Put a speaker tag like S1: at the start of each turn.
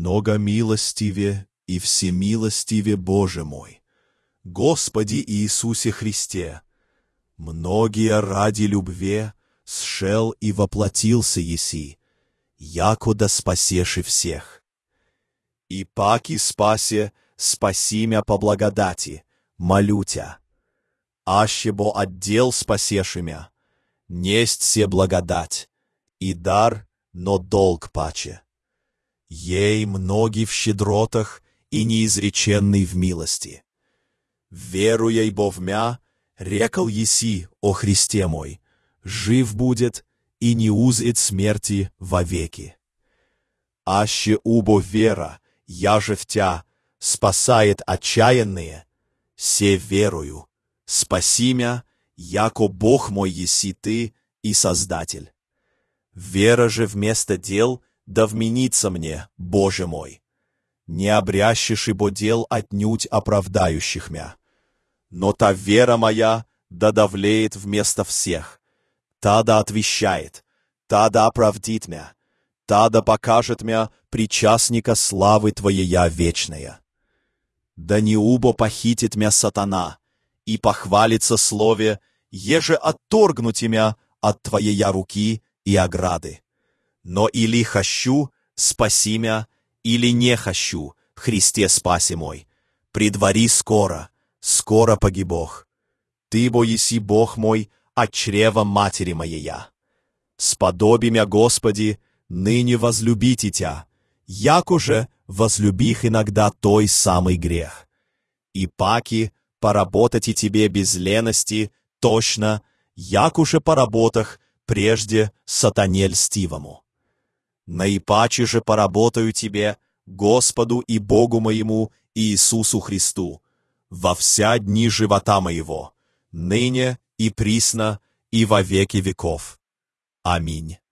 S1: многомилостиве и всемилостиве Боже мой, Господи Иисусе Христе, многие ради любви сшел и воплотился еси, якуда спасеши всех. И паки спасе, спаси мя по благодати, молю тя, аще бо отдел спасеши мя, несть се благодать, и дар, но долг паче. Ей многий в щедротах и неизреченный в милости. Веруя бо в мя, рекал еси, о Христе мой, жив будет и не узрит смерти вовеки. Аще убо вера, я же в тя, спасает отчаянные, се верую, спаси мя, яко Бог мой еси ты и Создатель. Вера же вместо дел да вменится мне, Боже мой, не обрящешь ибо дел отнюдь оправдающих мя. Но та вера моя да давлеет вместо всех, та да отвещает, та да оправдит мя, та да покажет мя причастника славы Твоея вечная. Да не убо похитит мя сатана, и похвалится слове, еже отторгнуть мя от Твоея руки и ограды. Но или хощу, спаси мя, или не хощу, Христе спаси мой, предвари скоро, скоро погибох. Ты бо еси Бог мой от чрева матери моея. Сподоби мя, Господи, ныне возлюбите тя, яко же возлюбих иногда той самый грех. И паки поработать и тебе без лености, точно, яко же поработах прежде сатане льстивому. Наипаче же поработаю тебе, Господу и Богу моему Иисусу Христу, во вся дни живота моего, ныне и присно и во веки веков. Аминь.